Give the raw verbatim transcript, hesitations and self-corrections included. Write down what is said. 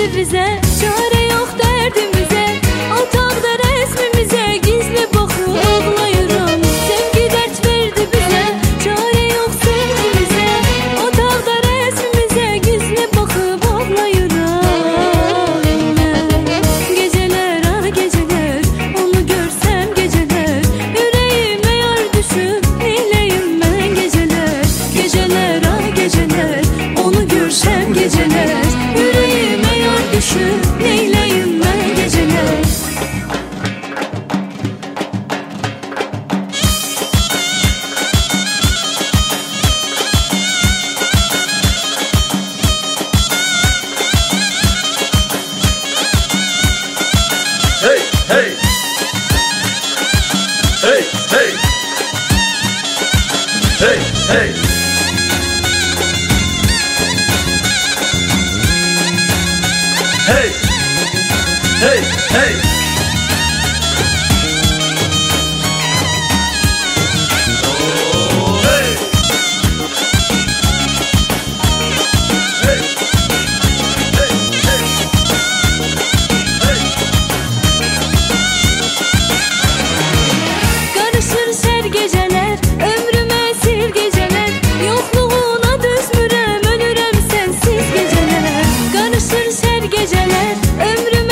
verdi bize, çare yok derdimize. Otaqda resmimize gizli bakıb ağlayıram. Sevgi dert verdi bize, çare yok sevgimize. Otaqda resmimize gizli bakıb ağlayıram. Geceler ah geceler, onu görsem geceler, yüreğime yar düşüp neyleyim ben geceler. Geceler ah geceler, onu görsem geceler, yüreğime yar düşüp neyleyim ben geceler. Hey, hey. Hey, hey. Hey, hey. Hey, hey, hey. Oh, hey. Hey, hey, hey. Hey. Karışır ser geceler, ömrüme sil geceler. Yokluğuna düzmürem, ölürem sensiz geceler. Karışır ser geceler, ömrüme